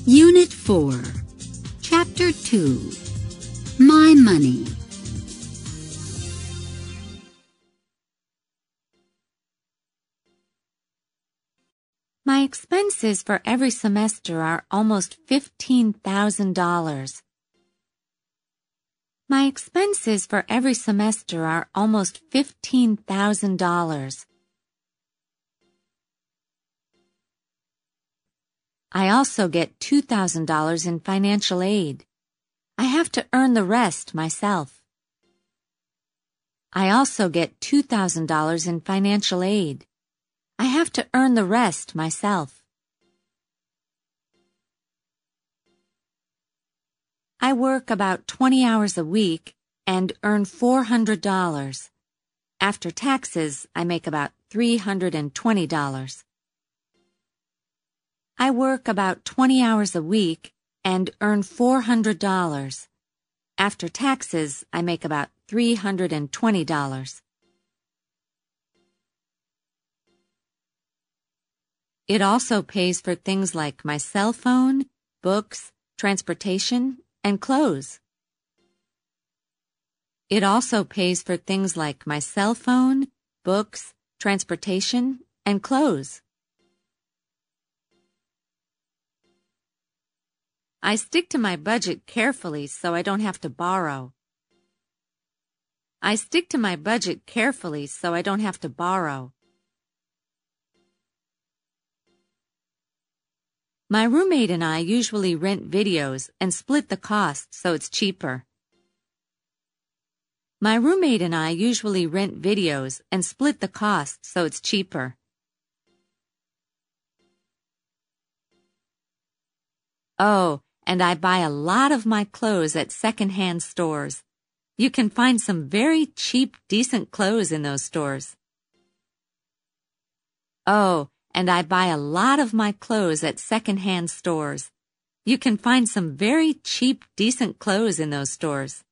Unit 4, Chapter 2, My Money. My expenses for every semester are almost $15,000. My expenses for every semester are almost $15,000. I also get $2,000 in financial aid. I have to earn the rest myself. I also get $2,000 in financial aid. I have to earn the rest myself. I work about 20 hours a week and earn $400. After taxes, I make about $320. I work about 20 hours a week and earn $400. After taxes, I make about $320. It also pays for things like my cell phone, books, transportation, and clothes. It also pays for things like my cell phone, books, transportation, and clothes. I stick to my budget carefully so I don't have to borrow. I stick to my budget carefully so I don't have to borrow. My roommate and I usually rent videos and split the cost so it's cheaper. My roommate and I usually rent videos and split the cost so it's cheaper. Oh, and I buy a lot of my clothes at second-hand stores. You can find some very cheap, decent clothes in those stores. Oh, and I buy a lot of my clothes at second-hand stores. You can find some very cheap, decent clothes in those stores.